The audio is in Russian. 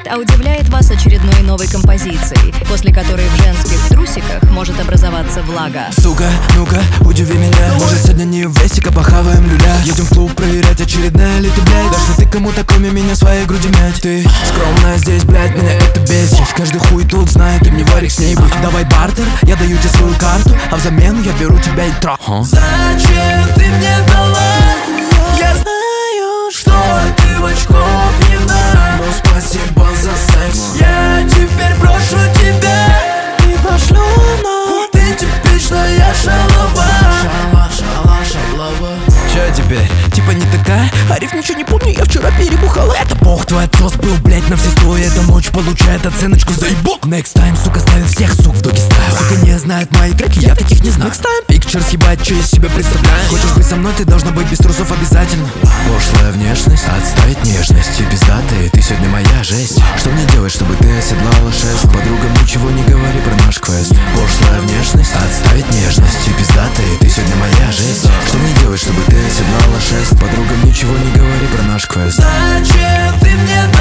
радует, а удивляет вас очередной новой композицией, после которой в женских трусиках может образоваться влага. Сука, ну-ка, удиви меня. Может, сегодня не в вестика, похаваем люля. Едем в клуб проверять, очередная ли ты, блядь. Да что ты кому-то, кроме меня, своей груди мять. Ты скромная здесь, блядь, меня это бесит. Каждый хуй тут знает, ты мне варик с ней будь. Давай бартер, я даю тебе свою карту, а взамен я беру тебя и трах. Зачем ты мне дала? Я знаю, что ты в очков не на. Ну спасибо за секс. Я теперь брошу тебя и пошлю на. Ты типичная шалава. Шалава. Чё теперь? Типа не такая? Ариф, ничего не помню, я вчера перебухала. Это бог твой отсос был, блять, на все сто. Эта ночь получает оценочку за ебок. Next time, сука, ставит всех, сук, в доги стайл. Сука, не знает мои треки, я таких не знаю. Next time, pictures, ебать, что из себя представляю. Хочешь быть со мной, ты должна быть без трусов обязательно. Пошлая внешность, отставить нежность. И пиздатый, ты сегодня моя жесть. Что мне делать, чтобы ты оседлала шест? Подругам ничего не говори про наш квест. Пошлая внешность, отставить нежность. И пиздатый, ты сегодня моя жесть. Что мне делать, чтобы ты оседлала шест? Подругам ничего не говори про наш квест. Зачем ты мне дала?